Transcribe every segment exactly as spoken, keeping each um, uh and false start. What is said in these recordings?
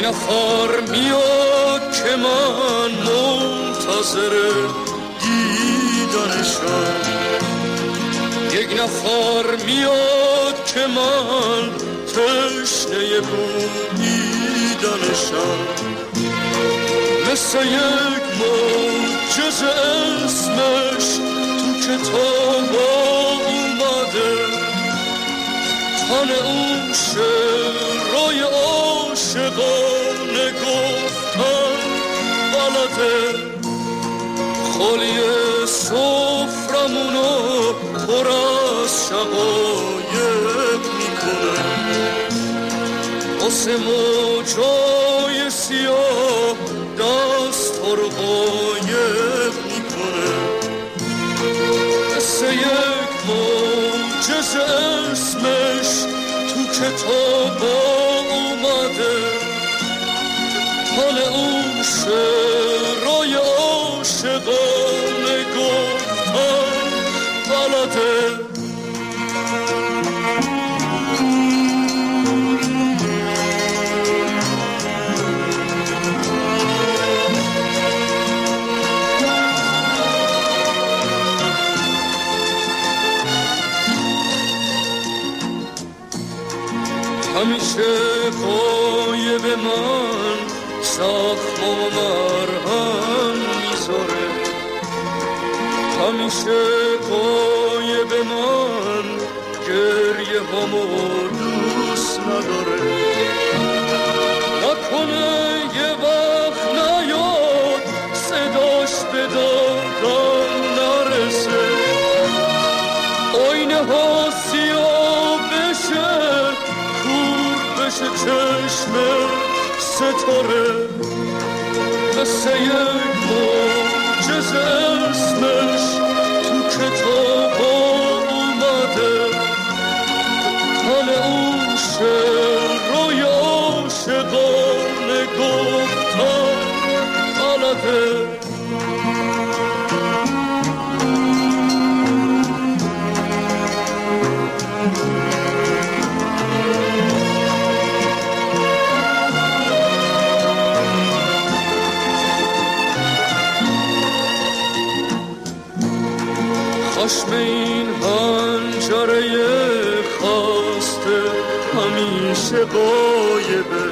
نفر میاد که من منتظر دیدنشم، یک نفر میاد که من تشنه بویدنشم، مثل یک معجزه اسمش تو کتاب اومده، تن اون شعرهای عاشقانه گفتن بلده، خالی سفرمونو پر از شقایق میکنه، واسه موجای سیاه دست ها رو قایق میکنه، مثل یک معجزه اسمش تو کتاب اومده، حال اون شعرهای عاشقانه گفتن بلده. همیشه قایب من زخم و مرهم میذاره، همیشه قایب من گریه همو دوست نداره، نکنه یه وقت نیاد صداش به دادم نرسه، آینه ها سیاه بشه بشه چشم ستاره، مثل یک معجزه اسمش تو کتاب اومده، حال اون شعرهای عاشقانه گفتن بلده. خشم این حنجره خاسته همیشه غایبه،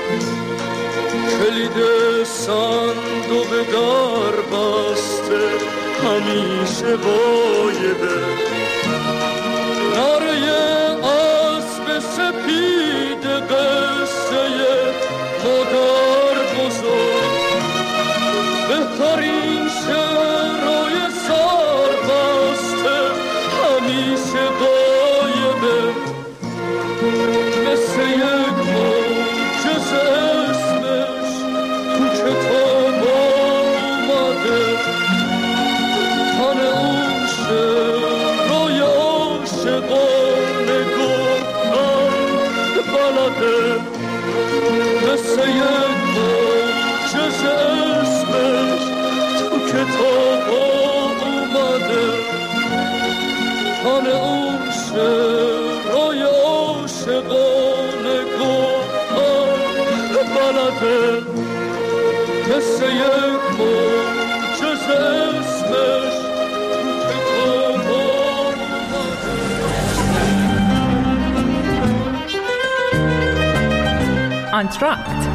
کلید صندوق در بسته همیشه غایبه، نره اسب سپید قصه مادر بزرگ، بهترین شعرهای سربسته همیشه غایبه، مثل یک معجزه اسمش تو کتاب اومده، تن اون شعرهای عاشقانه گفتن بلده، مثل یک معجزه اسمش تو کتاب اومده، تن اون شعرهای عاشقانه گفتن بلده، مثل یک معجزه اسمش تو کتاب اومده. آنتراکت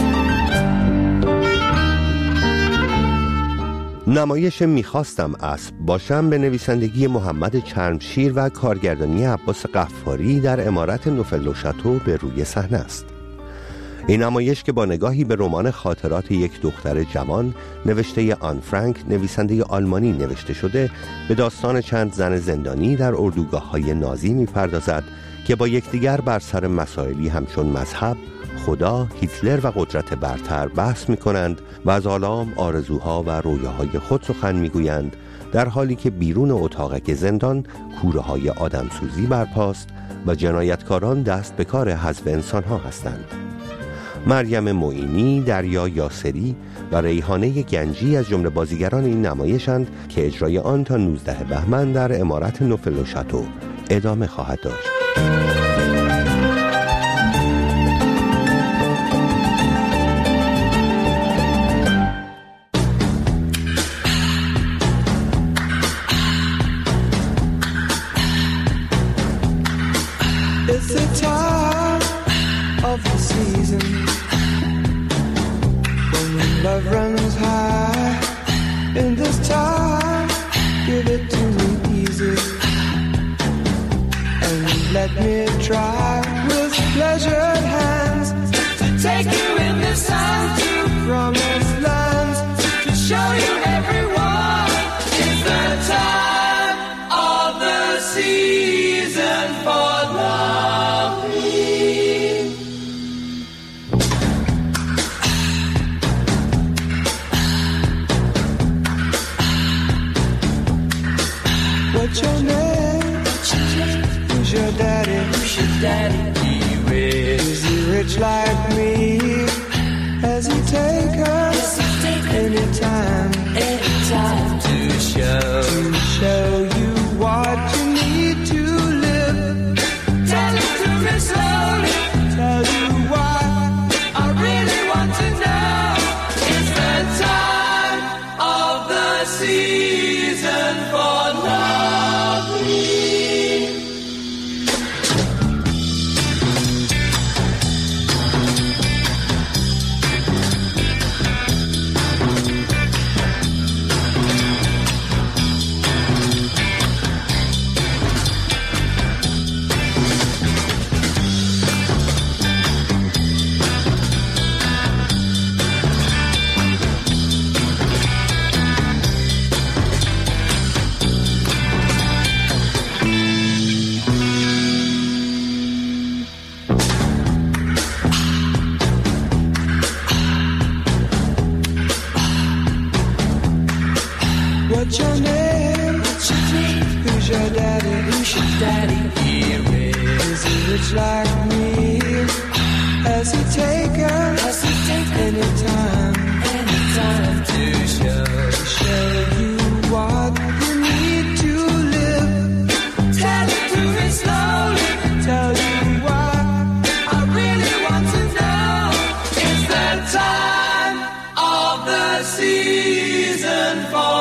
نمایش میخواستم اسب باشم به نویسندگی محمد چرمشیر و کارگردانی عباس غفاری در عمارت نوفل و شاتو به روی صحنه است. این نمایش که با نگاهی به رمان خاطرات یک دختر جوان نوشته آن فرانک نویسنده آلمانی نوشته شده، به داستان چند زن زندانی در اردوگاه‌های نازی می‌پردازد که با یکدیگر بر سر مسائلی همچون مذهب، خدا، هیتلر و قدرت برتر بحث می‌کنند و از آلام، آرزوها و رویاهای خود سخن می‌گویند، در حالی که بیرون اتاقک زندان کوره‌های آدمسوزی برپاست و جنایتکاران دست به کار حذف انسان‌ها هستند. مریم معینی، دریا یاسری و ریحانه گنجی از جمله بازیگران این نمایشند که اجرای آن تا نوزدهم بهمن در عمارت نوفل و شاتو ادامه خواهد داشت. of the season. When love runs high in this time, give it to me easy and let me try with pleasured hands to take you in the sun to promised lands, to show you everyone it's the time of the season for loving. What's your name? Who's your daddy? Who's your daddy? He rich. Is he rich like me? Has he take us anytime? Anytime to show to show you what you need to live. Tell it to me slowly. Tell you what I really want to know. It's the time of the season for loving. What's your name? What's your name? Who's your daddy? Who's your daddy? He rich. Is he rich like me? Has he take us? Has he take anytime? Anytime to show, to show you what you need to live. Tell it to me slowly. Tell you what I really want to know. It's the time of the season for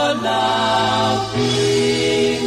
loving.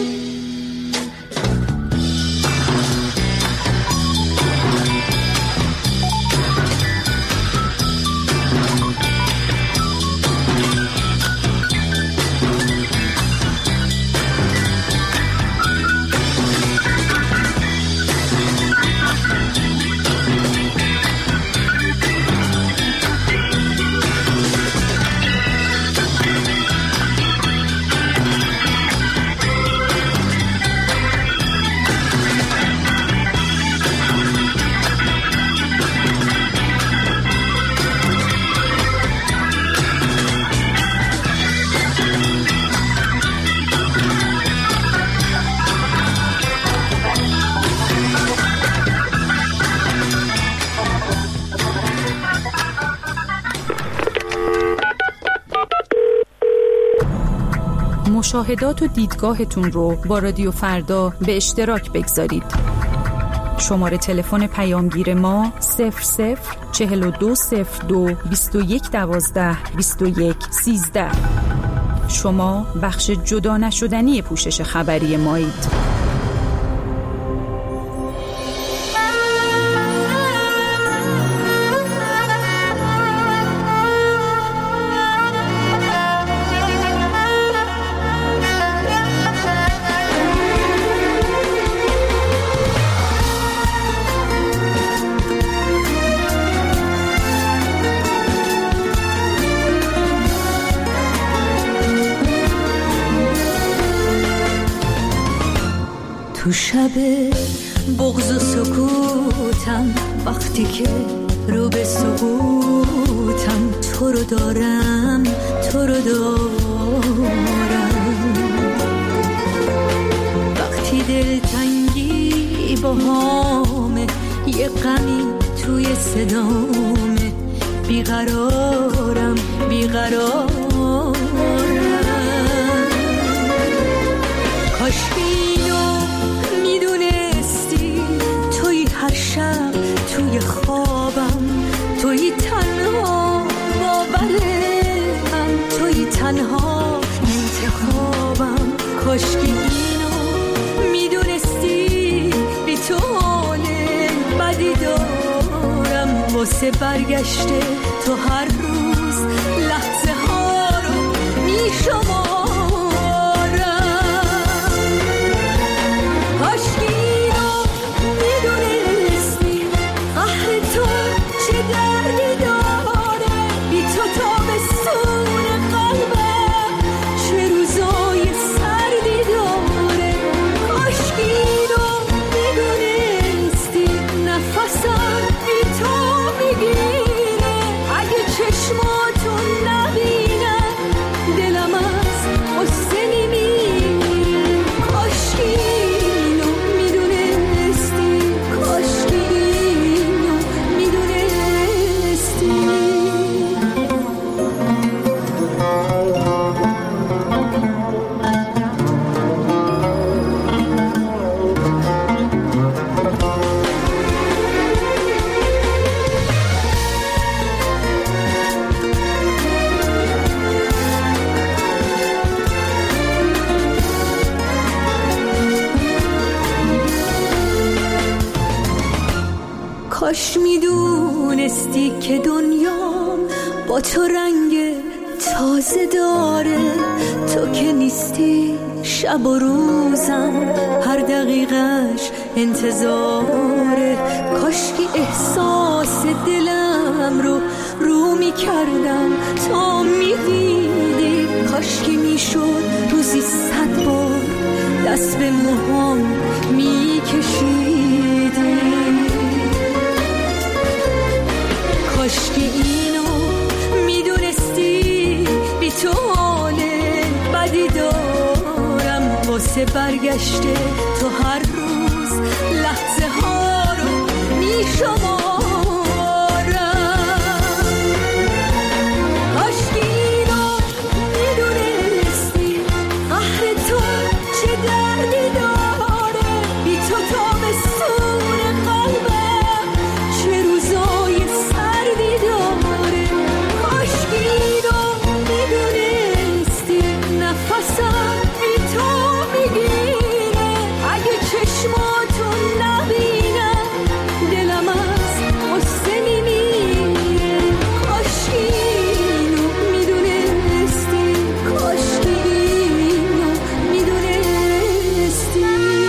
مشاهدات و دیدگاهتون رو با رادیو فردا به اشتراک بگذارید. شماره تلفن پیامگیر ما صفر صفر چهل و دو صفر دو بیست و یک دوازده بیست و یک سیزده. شما بخش جدا نشدنی پوشش خبری مایید. تو شب بغض و سکوتم، وقتی که رو به سقوطم، تو رو دارم تو رو دارم. وقتی دلتنگی با همه، یه غمی توی صدامه، بیقرارم بیقرارم. کاش هر شب توی خوابم، توی تنها باورم، توی تنها انتخابم. کاشکی اینو میدونستی، بی تو حال بدی دارم. واسه برگشته تو هر روز لحظه ها رو میشمارم. کاشکی اینو میدونستی قهر تو چه دردی داره، بی تو تابستون قلبم چه روزای سردی داره. کاشکی اینو میدونستی نفسم بی تو میگیره، اگه چشماتون نبینم دلم از غصه میمیره. کاشکی اینو میدونستی، کاشکی اینو میدونستی. کاش میدونستی که دنیام با تو رنگ تازه داره، تو که نیستی شب و روزم هر دقیقش انتظاره. کاشکی احساس دلم رو رو میکردم تا میدیدی، کاشکی میشد روزی صد بار دست به موهام میکشیدی. کاشکی اینو میدونستی بی تو حال بدی دارم، واسه برگشته تو هر روز لحظه ها رو میشمارم. کاشکی اینو میدونستی قهر تو چه دردی داره، بی تو تابستون قلبم چه روزای سردی داره. کاشکی اینو میدونستی نفسم بی تو میگیره، اگه چشماتون نبینم دلم از غصه میمیره. کاشکی اینو میدونستی، کاشکی اینو میدونستی.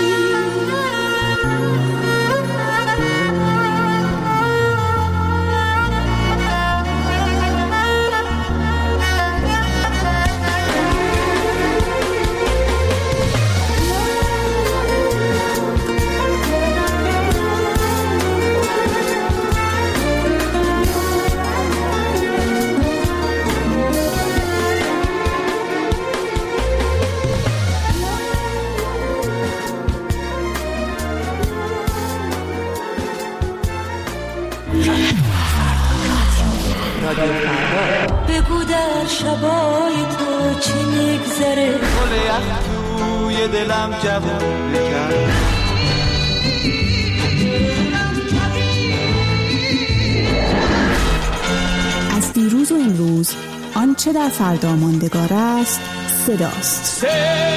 بگو در شبای تو چی میگذره، گل یخ توی دلم جوون کرد. از دیروز و امروز آنچه در فردا ماندگار است صداست.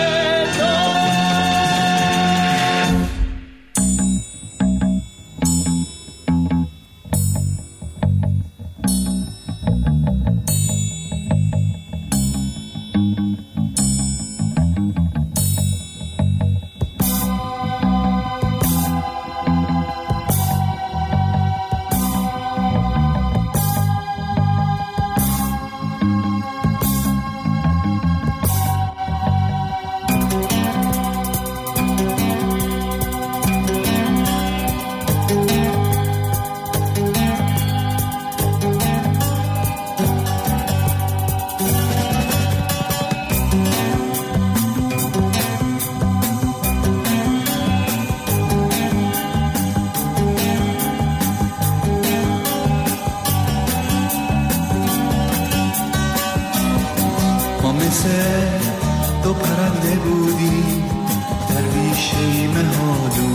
مثل دو پرنده بودی در بیشه مهالو،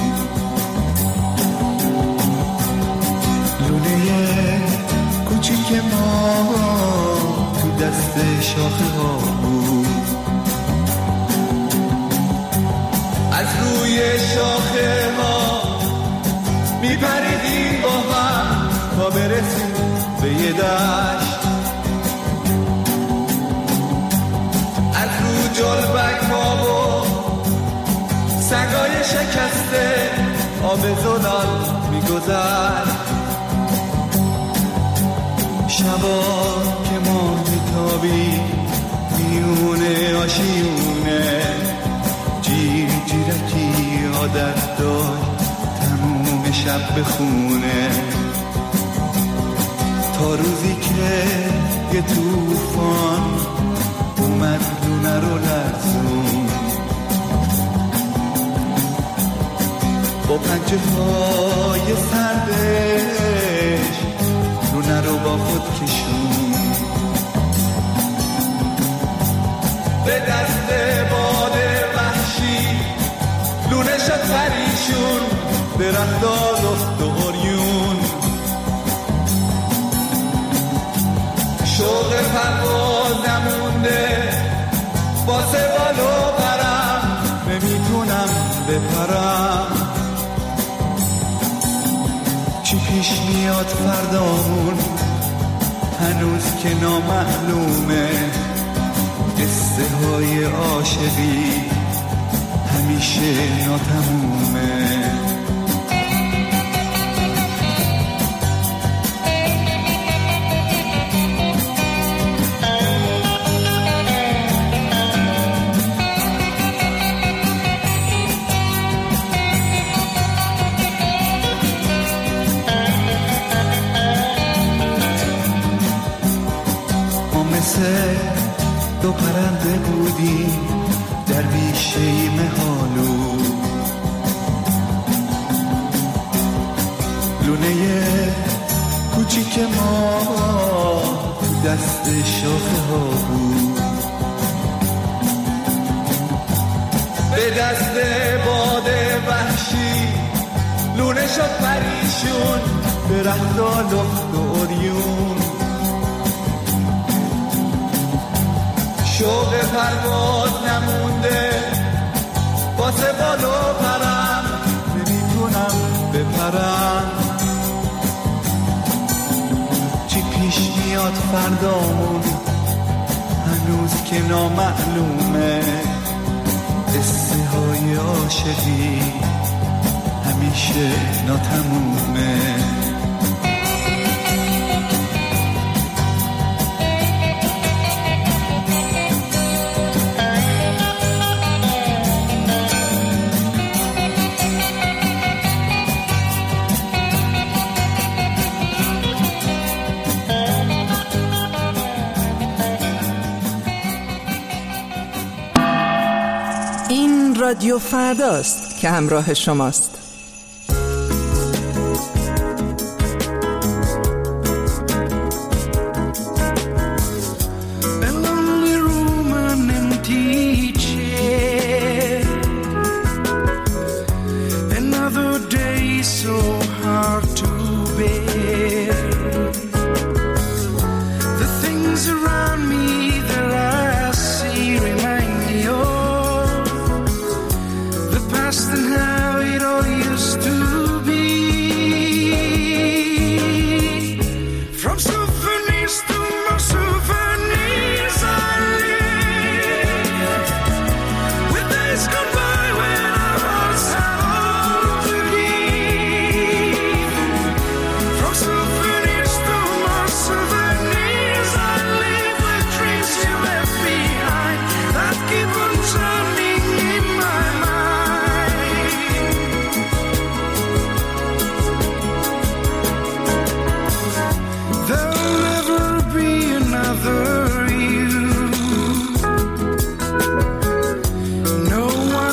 لونه کوچیک ما تو دست شاخه ها بود. از روی شاخه ها میپریدیم با هم تا آب زلال میگذر. شبا که ماه میتابی میونه آشیونه، جیر جیرکی عادت داشت تموم شب بخونه، تا روزی که یه توفان اومد لونه رو لرزون، با پنجه های سردش لونه رو با خود کشون، به دست باد وحشی لونه شد پریشون، درخت آلفت و عریون، شوق پرواز نمونده واسه بالو برم، نمیتونم بپرم. چی پیش میاد فردامون هنوز که نامعلومه، قصه های عاشقی همیشه ناتمومه. دو پرنده بودیم در بیشه مهالو، لونه کوچیک ما دست شاخه ها بود، به دست باد وحشی لونه شد پریشون، درخت لخت و عریون، شوق پرواز نمونده واسه بالو پرم، نمیتونم بپرم. چی پیش میاد فردامون هنوز که نامعلومه، قصه های عاشقی همیشه ناتمومه. رادیو فرداست که همراه شماست. No one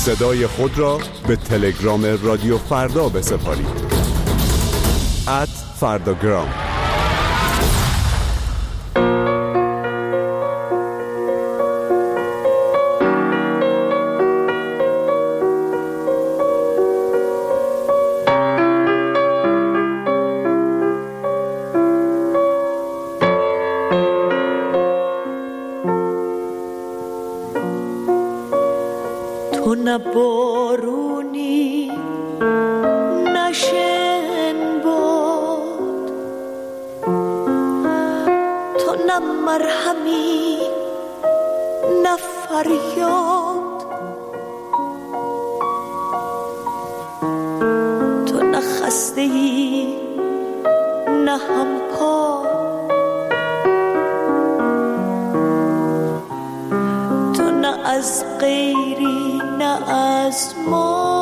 صدای خود را به تلگرام رادیو فردا بسپارید. ات فرداگرام. تو نه بارونی نه شن باد، تو نه مرهمی نه فریاد، تو نه خسته‌ای نه همپا، تو نه از غیری نه از ما،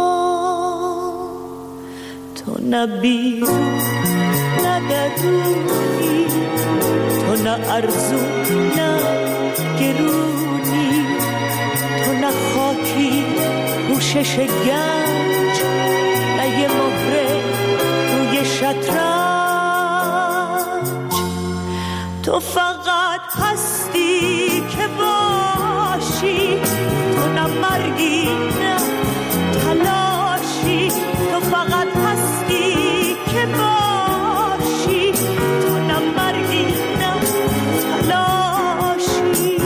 تو نه بیرون نه درونی، تو نه ارزون نه گرونی، تو نه خاکی پوشش گنج نه یه مهره روی شطرنج، تو فقط هستی که باشی، تو نه مرگی نه تلاشی، تو فقط هستی که باشی، تو نه مرگی نه تلاشی.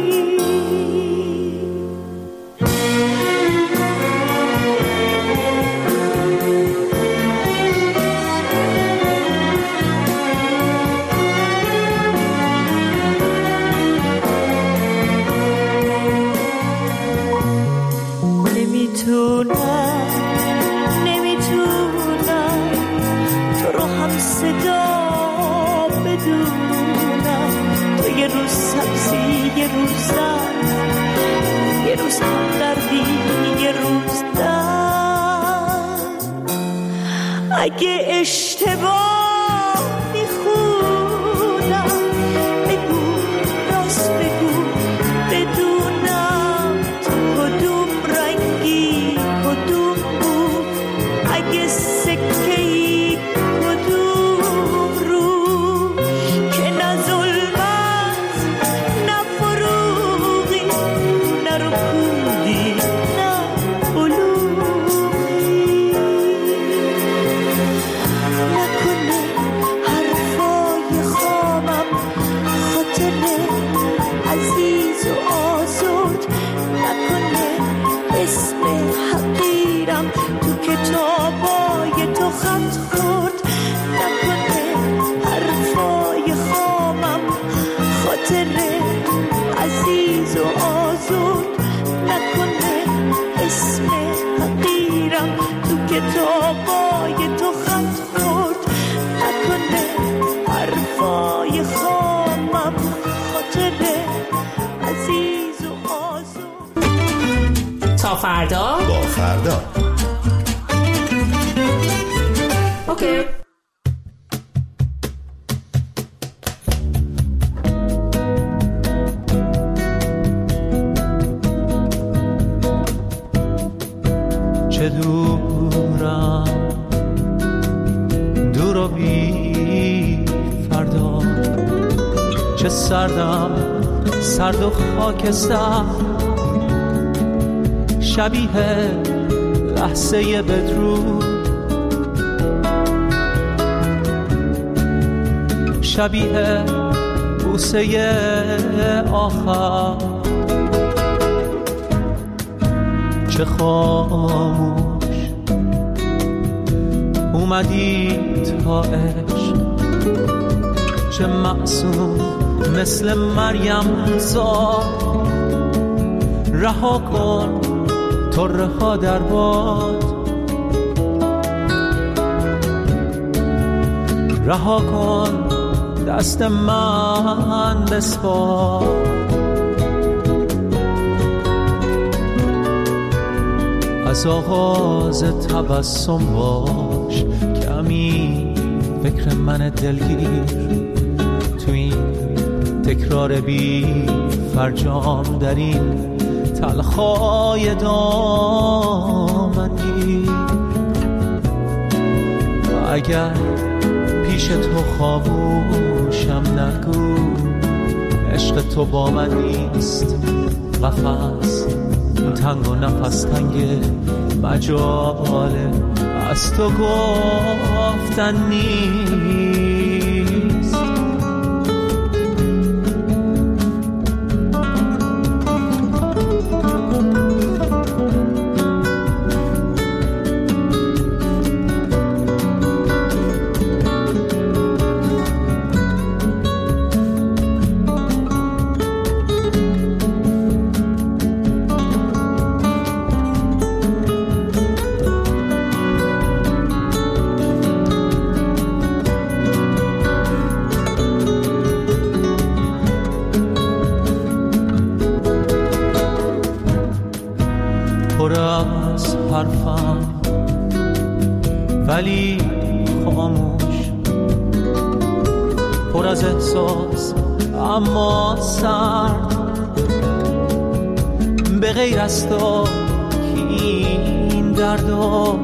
نمیتونم نمیتونم تو رو هم صدا بدونم، تو یه روز سبزی یه روز زن، یه روز هم دردی یه روز دن، اگه اشتباه میخونم بگو راست بگو بدونم تو کدوم رنگی کدوم بود، اگه سکه‌ای کدوم رو، که نه ظلمت نه فروغی نه رکودی نه بلوغی، نکنه حرفای خامم خاطر عزیز و آزرد، نکنه اسم حقیرم تو کتابای تو خط خورد، نکنه حرفای خامم خاطر عزیز و آزرد، نکنه اسم حقیرم تو کتابای تو خط خورد، نکنه حرفای خامم خاطر عزیز و آزرد. تا فردا با فردا. اوکی. چه دورم دور و بی فردا، چه سردم سرد و خاکستر، شبیه لحظه بدرود، شبیه بوسه آخر، چه خاموش اومدی تا عشق، چه معصوم مثل مریم زاد، رها کن طره ها در باد، رها کن دست من بسپار، از آغاز تبسم باش کمی فکر من دلگیر، تو این تکرار بی فرجام در این تلخای دامنی. اگر پیش تو خاموشم نگو، عشق تو با من نیست. قفس تنگ و نفس تنگ مجاله از تو گفتن نیست. ولی خاموش، پر از احساس اما سرد. به غیر از تو این دردا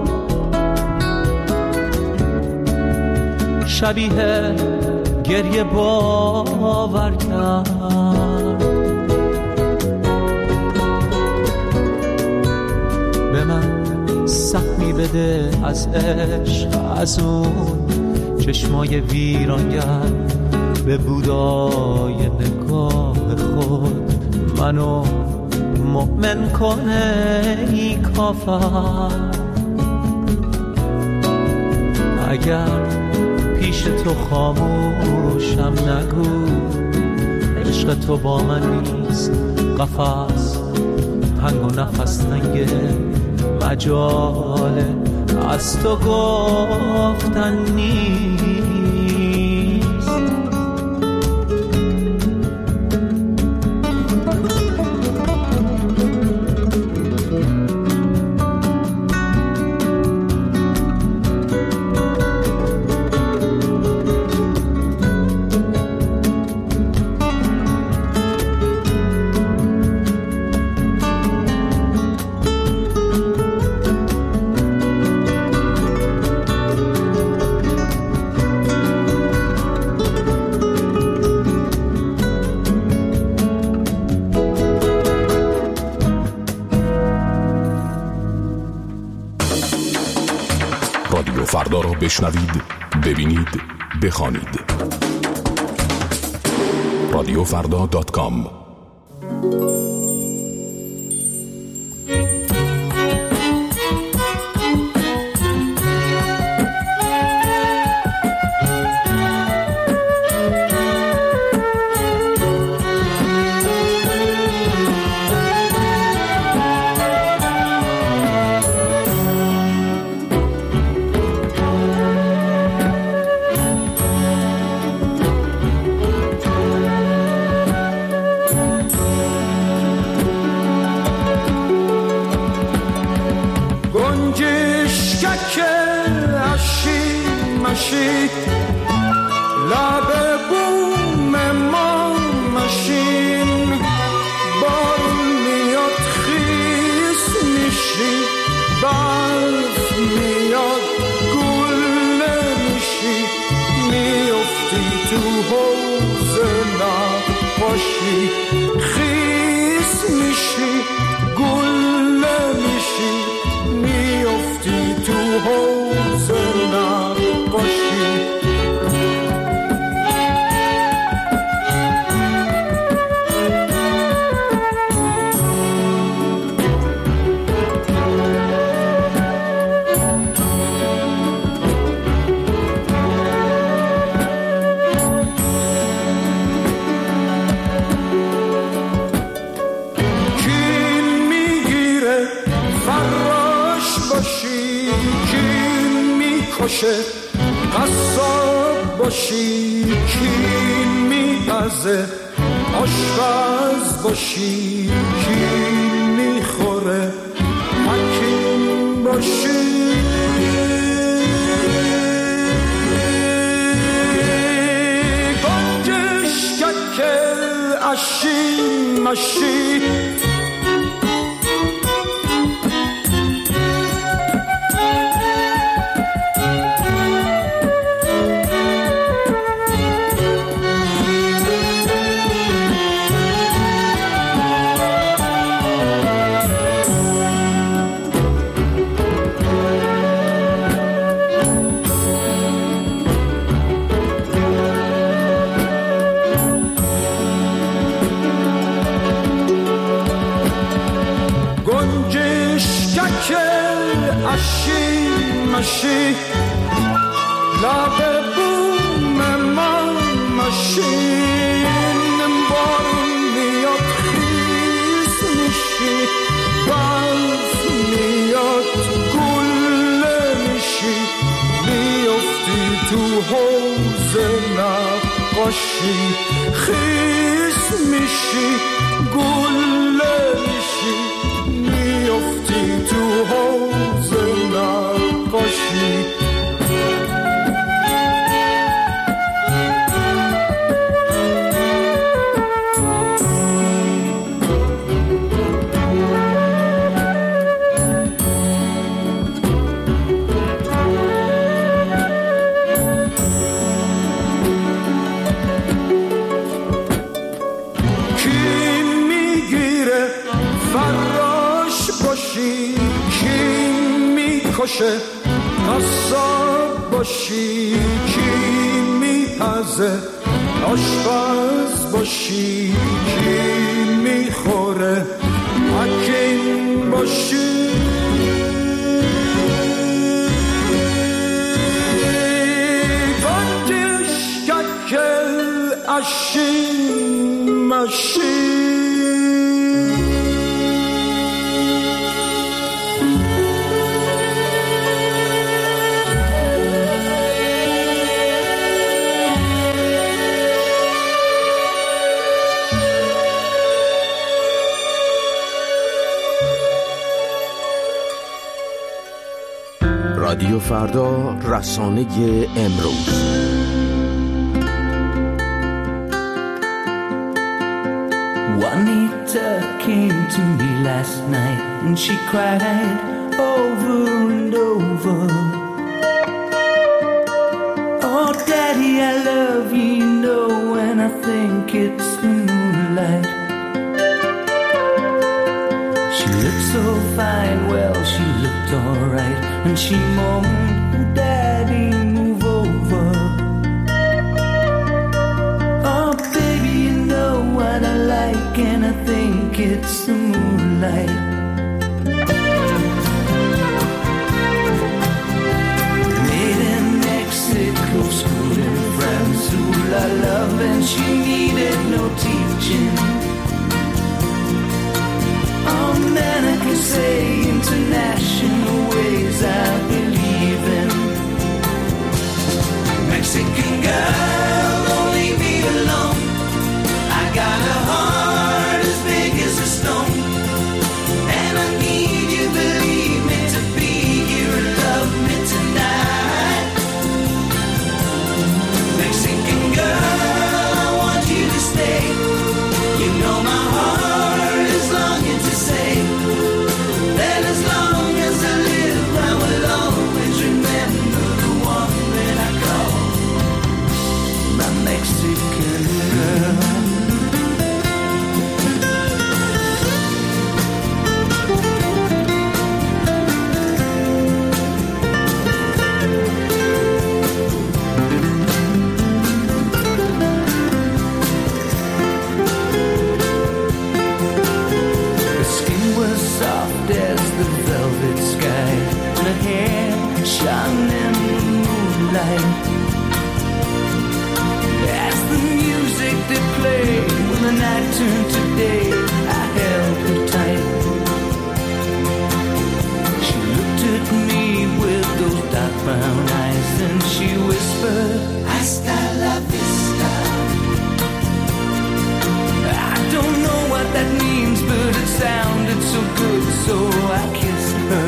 شبیه گریه باور کرد. به من سهمی بده از عشق، از اون چشمای ویرانگر. به بودای نگاه خود منو مؤمن کنه ای کافر. اگر پیش تو خاموشم نگو، عشق تو با من نیست. قفس تنگ و نفس تنگ مجاله از تو گفتن نیست. رادیو فردا را بشنوید، ببینید، بخوانید. رادیو فردا دات کام. لب بوم ما مشین، بارون میاد خیس میشی، برف میاد گل نمیشی، میافتی تو حوض نقاشی، خیس میشی گل نمیشی، میافتی تو حوض نقاشی. قصاب باشی کین میپزه، آشپز باشی کین میخوره، حکیم باشی گنجش ککل اشی مشی، ماشین ماشین لب بوم من ماشین بارون میاد خیس میشی برف میاد گله میشی میافتی تو حوض نقاشی خیس میشی گله میشی میافتی تو حوض نقاشی باشه قصاب باشی کی میپزه آشپز باشی کی میخوره حکیم باشی گنجش ککل اشین مشین رادیو فردا، رسانه امروز. Juanita came to me last night and she cried over and over. Oh daddy, I love you, you know, and I think it's the moonlight. She looked so fine, well she looked alright, and she moaned, daddy, move over. Oh baby, you know what I like, and I think it's the moonlight. Made in Mexico, school in France, who I love, and she needed no teaching. Oh man, I can say international ways I believe in. Mexican girl, don't leave me alone. I got a heart as big as a stone, and I need you, believe me, to be here and love me tonight. Mexican girl, I want you to stay. You know my heart is longing to say that as long as I live, I will always remember the one that I call my Mexican girl. As the velvet sky, and her hair shone in the moonlight. As the music did play, when the night turned to day, I held her tight. She looked at me with those dark brown eyes, and she whispered, hasta la vista. I don't know what that means, but it sounded so good, so I kissed her.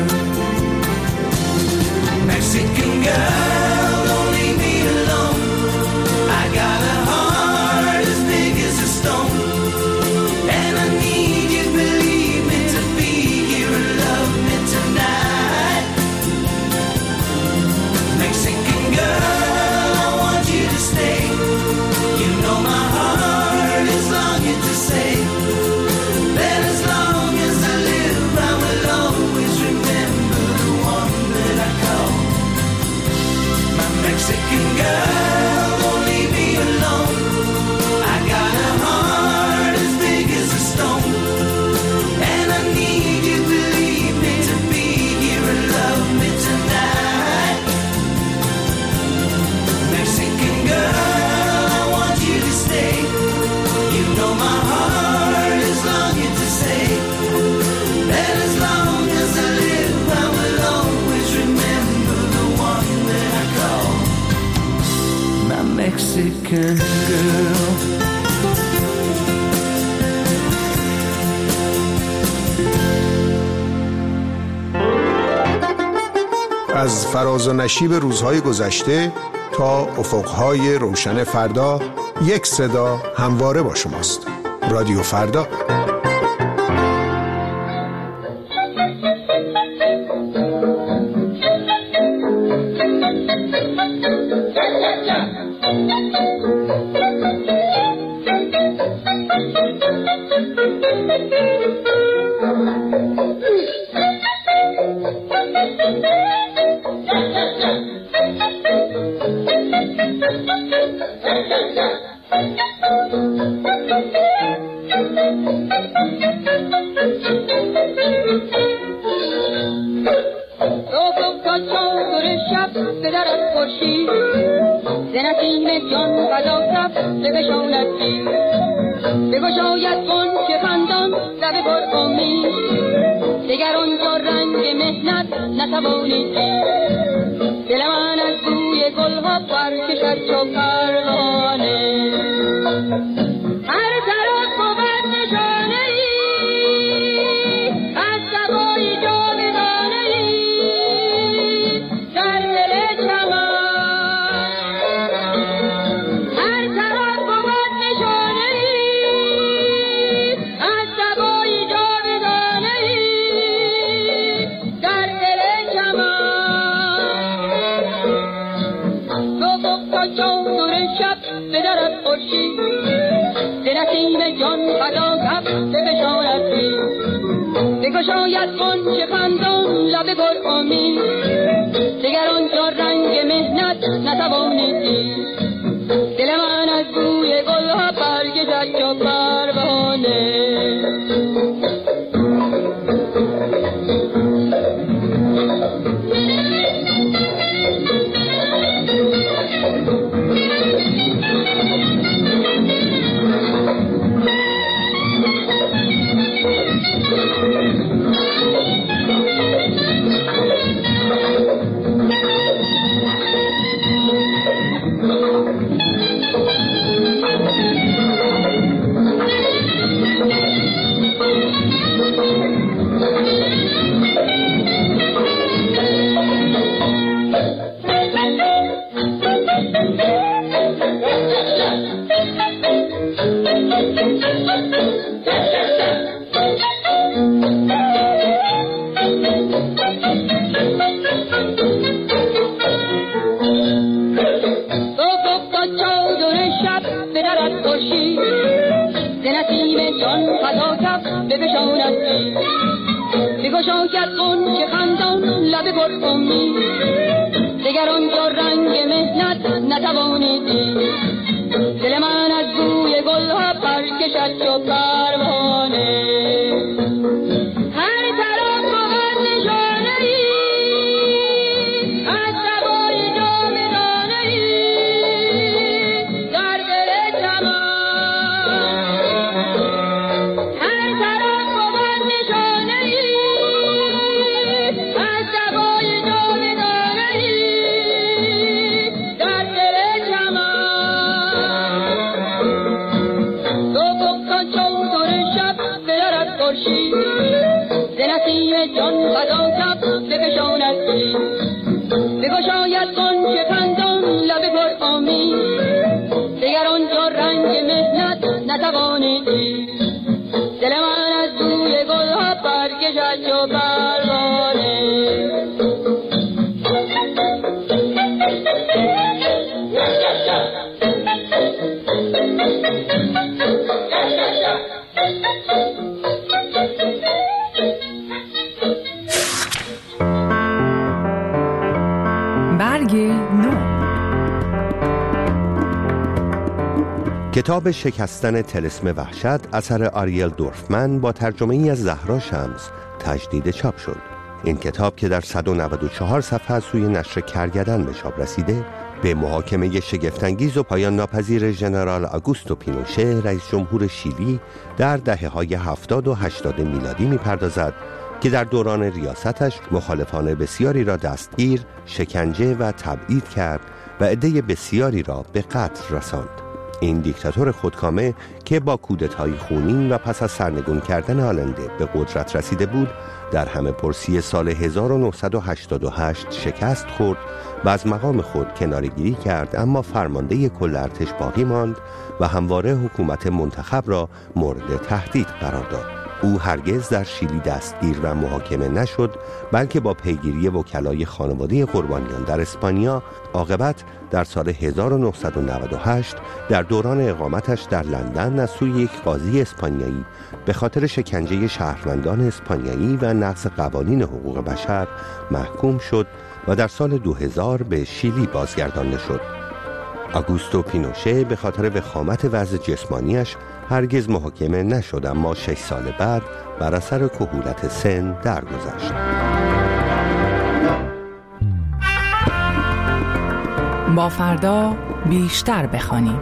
Mexican girl, don't leave me alone. I got a heart as big as a stone, فراز و نشیب روزهای گذشته تا افقهای روشن فردا، یک صدا همواره با شماست. رادیو فردا. کتاب شکستن طلسم وحشت اثر آریل دورفمن با ترجمه ای از زهرا شمس تجدید چاپ شد. این کتاب که در صد و نود و چهار صفحه از سوی نشر کرگدن به چاپ رسیده، به محاکمه شگفت‌انگیز و پایان ناپذیر ژنرال آگوستو پینوشه رئیس جمهور شیلی در دهه‌های هفتاد و هشتاد میلادی می‌پردازد که در دوران ریاستش مخالفان بسیاری را دستگیر، شکنجه و تبعید کرد و عده بسیاری را به قتل رساند. این دیکتاتور خودکامه که با کودتای خونین و پس از سرنگون کردن آلنده به قدرت رسیده بود، در همه پرسی سال هزار و نهصد و هشتاد و هشت شکست خورد و از مقام خود کناره‌گیری کرد، اما فرمانده کل ارتش باقی ماند و همواره حکومت منتخب را مورد تهدید قرار داد. او هرگز در شیلی دستگیر و محاکمه نشد، بلکه با پیگیری وکلای خانواده قربانیان در اسپانیا، عاقبت در سال هزار و نهصد و نود و هشت در دوران اقامتش در لندن از سوی یک قاضی اسپانیایی به خاطر شکنجه شهروندان اسپانیایی و نقض قوانین حقوق بشر محکوم شد و در سال دو هزار به شیلی بازگردانده شد. آگوستو پینوشه به خاطر وخامت وضع جسمانیش هرگز محاکمه نشد، اما شش سال بعد بر اثر کهولت سن درگذشت. با فردا بیشتر بخوانیم.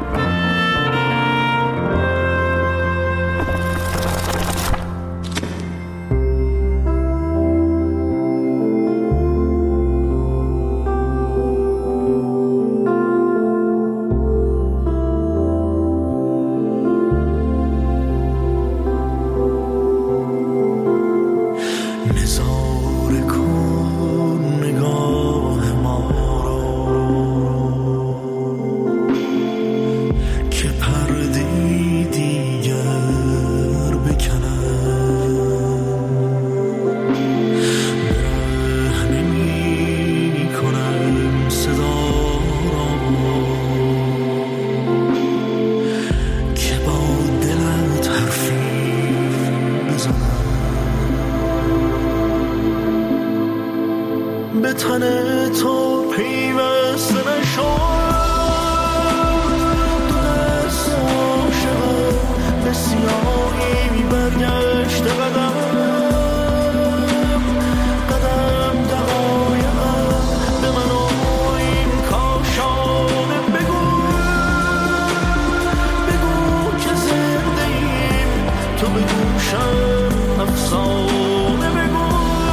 به تن تو پیوسته نشد، دو دست عاشقم به سیاهی برگشت قدم قدم دقایقم به من و این کاشانه بگو بگو که زنده ایم تو به گوشم افسانه بگو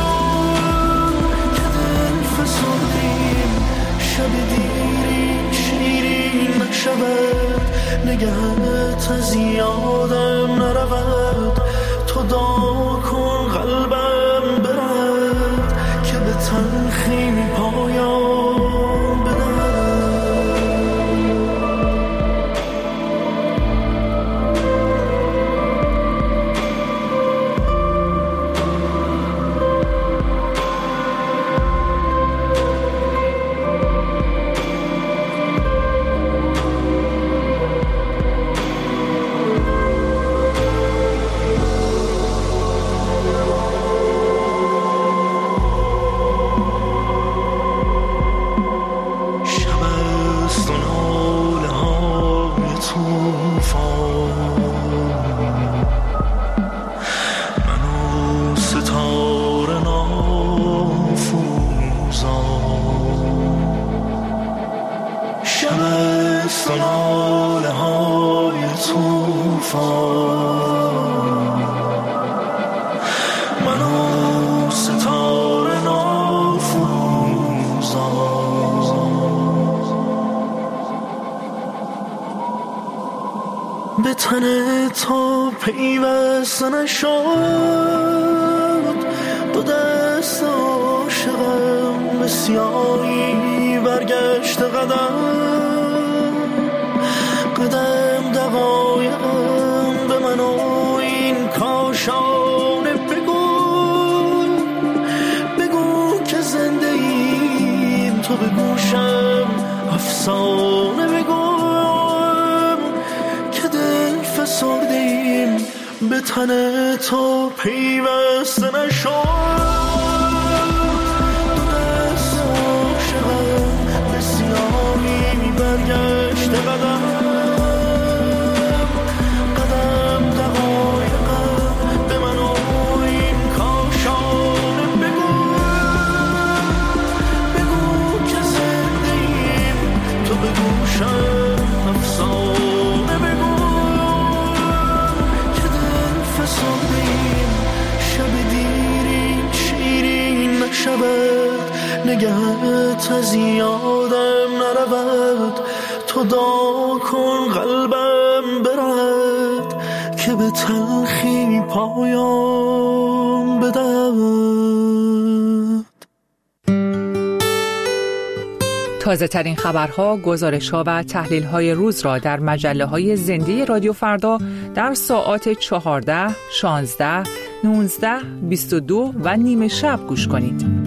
شب دیری شیرین نشود، نگهت از یادم نرود، تو دعا کن قلبم برد که به تلخی پایان بدهد. به تن تو پیوسته نشد، دو دست عاشقم به سیاهی برگشت قدم قدم دقایقم به من و این کاشانه بگو بگو که زنده ایم تو به گوشم افسانه بگو فسردیم به تن تو پیوسته نشد، دو دست عاشقم به سیاهی برگشت قدم قدم دقایقم به من و این کاشانه بگو بگو که زنده ایم تو به گوشم افسانه بگو شب دیری شیرین نشود، نگهت از یادم نرود، تو دعا کن قلبم برد که به تلخی پایان بدهد. تازه ترین خبرها، گزارش‌ها و تحلیل‌های روز را در مجله‌های زنده رادیو فردا در ساعات چهارده، شانزده، نوزده، بیست و دو و نیمه شب گوش کنید.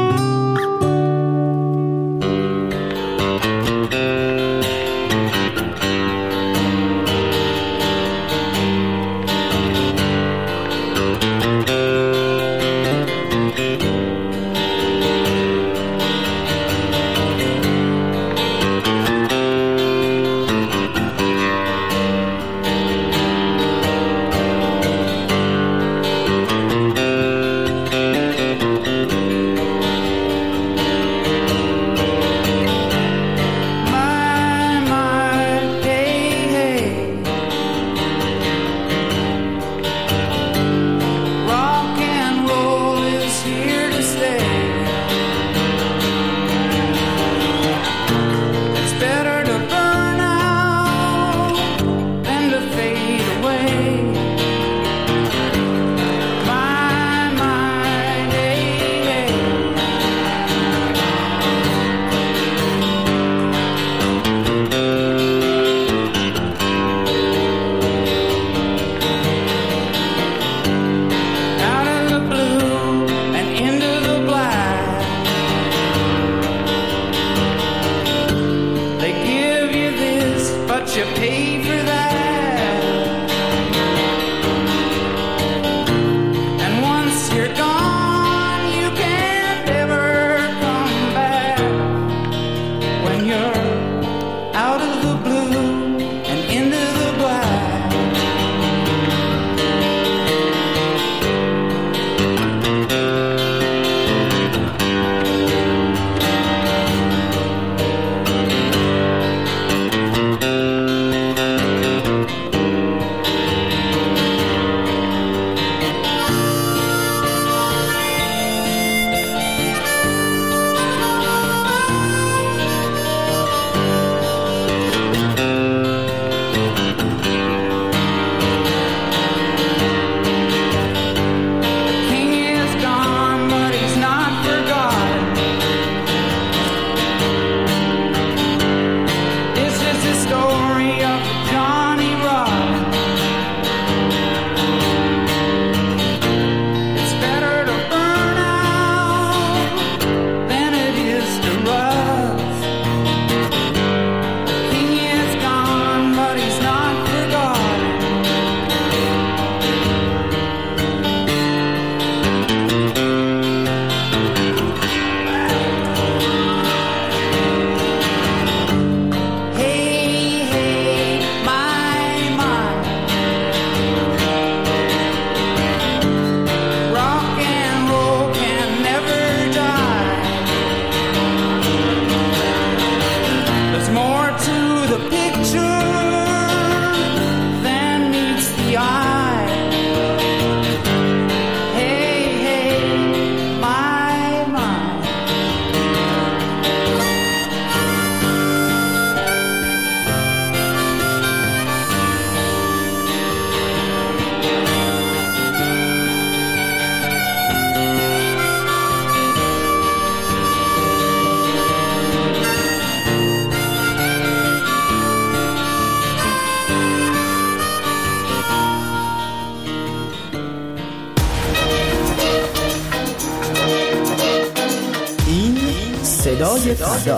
صدای فردا،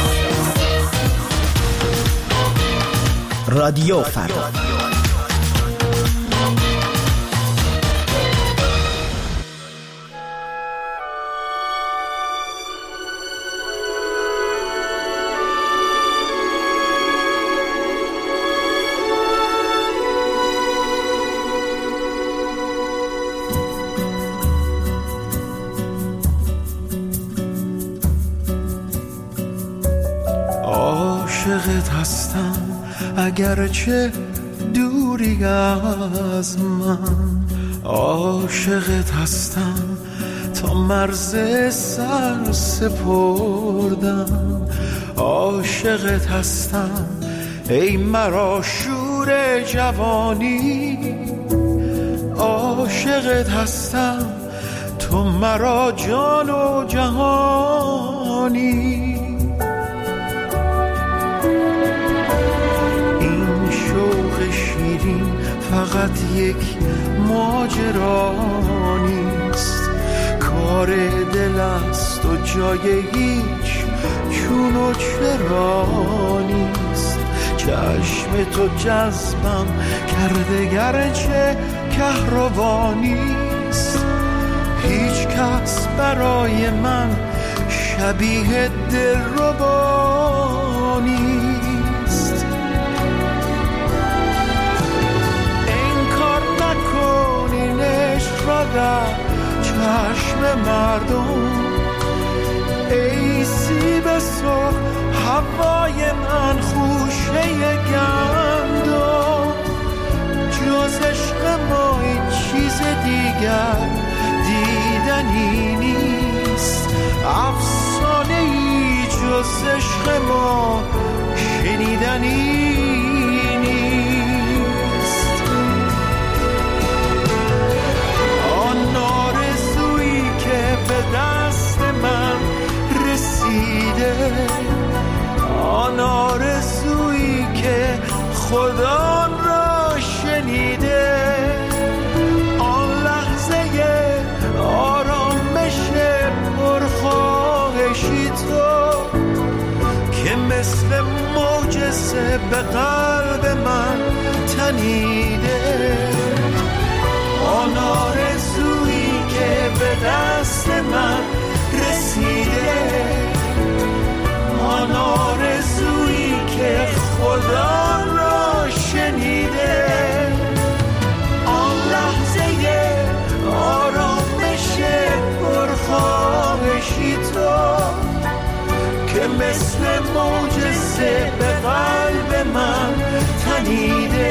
رادیو فردا. عاشقت هستم اگرچه دوری از من، عاشقت هستم تا مرز سر سپردم. عاشقت هستم ای مرا شور جوانی، عاشقت هستم تو مرا جان و جهانی. این شوق شیرین فقط یک ماجرا نیست، کار دل است و جای هیچ چون و چرا نیست. چشم تو جذبم کرده گرچه کهربا نیست، هیچ کس برای من شبیه دلربا نیست. انکار نکنین عشق را در چشم مردم، ای سیب سرخ هوای من خوشه گندم. جز عشق ما این چیز دیگر دیدنی نیست، افسانه ای جز عشق ما شنیدنی نیست. آن آرزویی که به دست من رسیده، آن آرزویی که خدا را شنیده، آن لحظه آرامش پرخواهشی تو که مثل معجزه به قلب من تنیده، آن آرزویی که به دست من رسیده، آن آرزویی که خدا را شنیده، آن لحظه آرامش پرخواهشی تو که مثل معجزه به قلب من تنیده،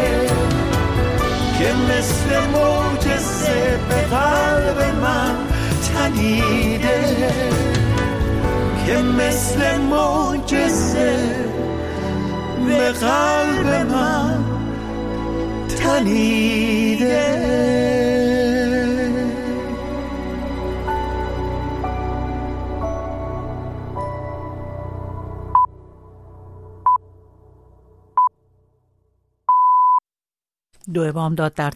که مثل معجزه به قلب من تنیده، که مثل معجزه به قلب من تنیده. دو بامداد در